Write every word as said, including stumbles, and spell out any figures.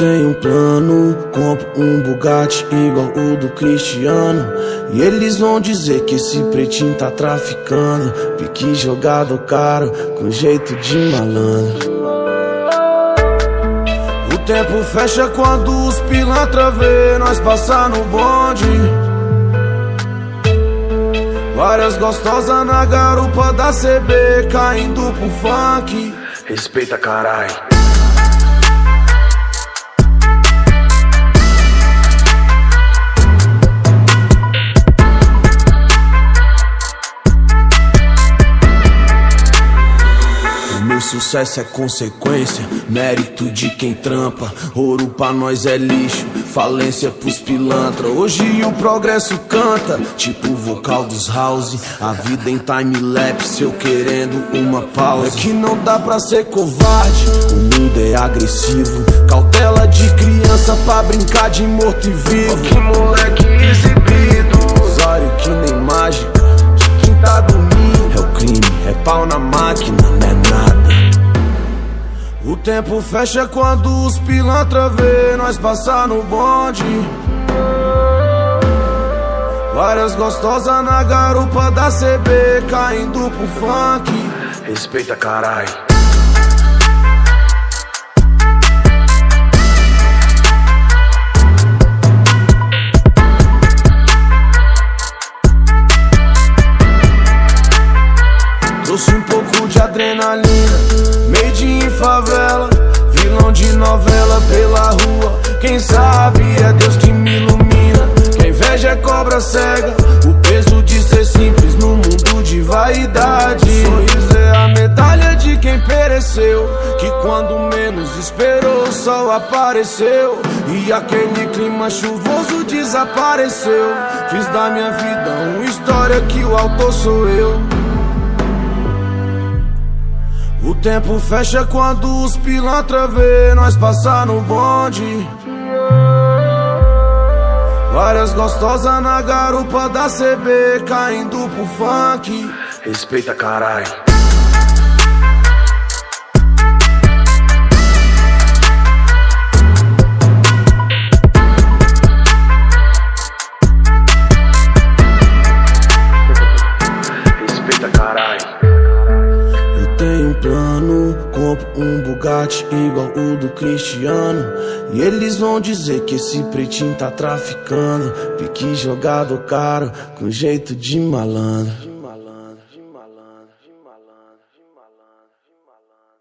tenho um plano, compro um Bugatti igual o do Cristiano. E eles vão dizer que esse pretinho tá traficando. Pique jogado caro, com jeito de malandro. O tempo fecha quando os pilantra vê nós passar no bonde. Várias gostosas na garupa da C B, caindo pro funk. Respeita, carai. Meu sucesso é consequência, mérito de quem trampa. Ouro pra nós é lixo, falência pros pilantra. Hoje o progresso canta, tipo o vocal dos house. A vida em time-lapse, eu querendo uma pausa. É que não dá pra ser covarde, o mundo é agressivo. Cautela de criança pra brincar de morto e vivo. Que moleque exibido, Zório que nem mágica, de quem tá dormindo. É o crime, é pau na máquina, não é nada. O tempo fecha quando os pilantra vê nós passar no bonde. Várias gostosas na garupa da C B, caindo pro funk. Respeita, carai. Trouxe um pouco de adrenalina, made in favela, vilão de novela pela rua. Quem sabe é Deus que me ilumina. Quem inveja é cobra cega, o peso de ser simples no mundo de vaidade. Sorriso é a medalha de quem pereceu, que quando menos esperou o sol apareceu. E aquele clima chuvoso desapareceu. Fiz da minha vida uma história que o autor sou eu. O tempo fecha quando os pilantra vê nós passar no bonde. Várias gostosas na garupa da C B, caindo pro funk. Respeita, carai. Respeita, carai. Tenho um plano, compro um Bugatti igual o do Cristiano. E eles vão dizer que esse pretinho tá traficando. Pique jogado caro, com jeito de malandro.